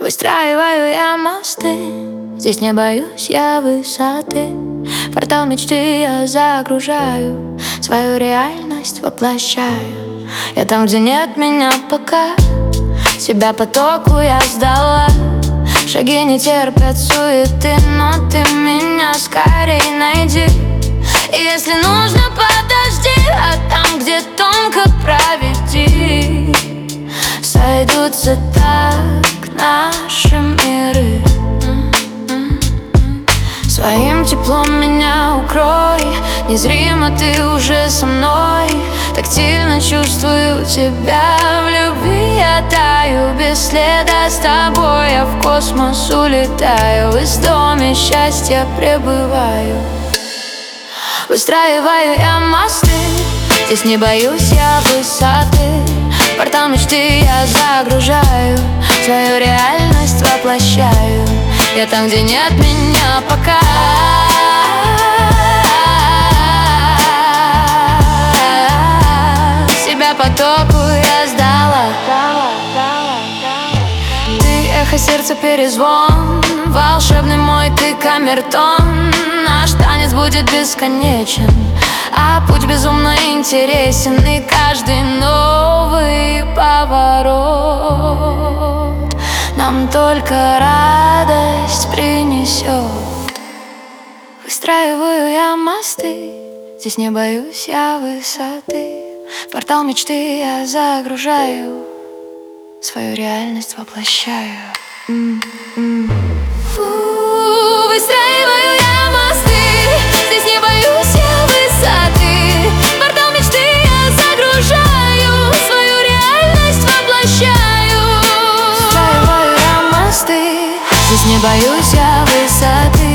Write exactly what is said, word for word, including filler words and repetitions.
Выстраиваю я мосты, здесь не боюсь я высоты. Портал мечты я загружаю, свою реальность воплощаю. Я там, где нет меня пока, себя потоку я сдала. Шаги не терпят суеты, но ты меня скорей найди. И если нужно, подожди, а там, где тонко, проведи. Сойдутся так наши миры. Своим теплом меня укрой, незримо ты уже со мной. Тактильно чувствую тебя, в любви я таю. Без следа с тобой я в космос улетаю, в доме счастья пребываю. Выстраиваю я мосты, здесь не боюсь я высоты. Портал мечты я загружаю, свою реальность воплощаю. Я там, где нет меня пока. Себя потоку я сдала. Ты эхо сердца, перезвон, волшебный мой ты камертон. Наш танец будет бесконечен, а путь безумно интересен. И каждый новый поворот нам только радость принесет. Выстраиваю я мосты, здесь не боюсь я высоты. В портал мечты я загружаю, свою реальность воплощаю. М-м-м. Выстраиваю я мосты, здесь не боюсь я высоты. В портал мечты я загружаю, свою реальность воплощаю. Выстраиваю я мосты, здесь не боюсь я высоты.